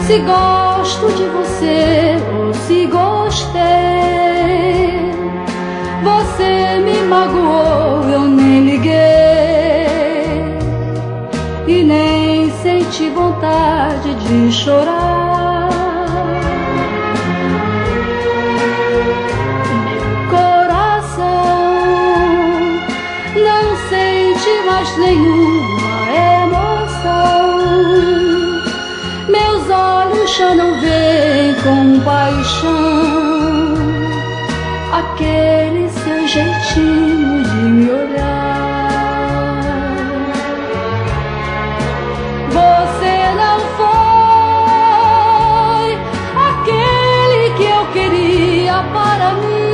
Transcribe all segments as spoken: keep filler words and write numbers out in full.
se gosto de você ou se gostei. Você me magoou, eu nem liguei e nem senti vontade de chorar. Coração não sente mais nenhuma emoção. Meus olhos já não veem com paixão aquele seu jeitinho de me olhar. Você não foi aquele que eu queria para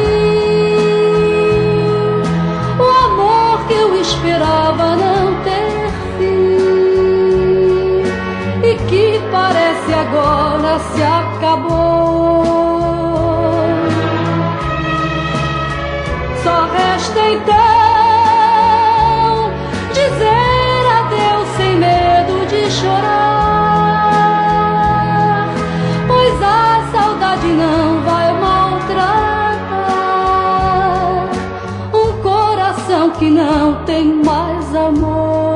mim. O amor que eu esperava não ter fim e que parece agora se acabou. Só resta então dizer adeus sem medo de chorar, pois a saudade não vai maltratar um coração que não tem mais amor.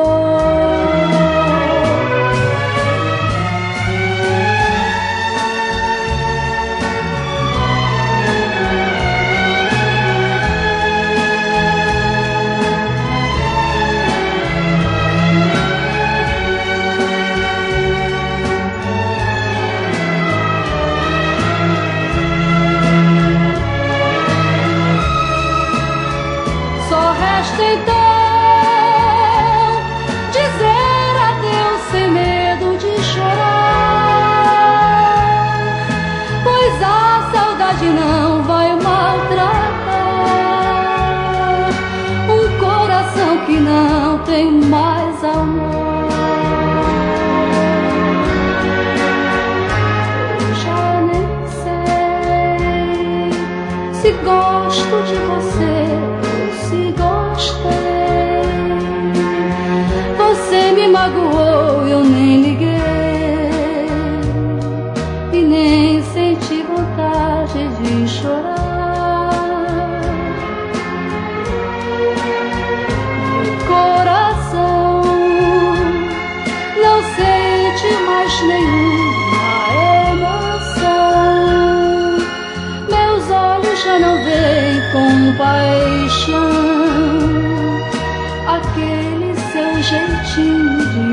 Só resta então dizer adeus sem medo de chorar, pois a saudade não vai maltratar um coração que não tem mais amor. Eu já nem sei se gosto de você, se gostei. Você me magoou, eu nem liguei e nem senti vontade de chorar. Coração não sente mais nenhuma emoção. Meus olhos já não veem com paixão aquele seu jeitinho de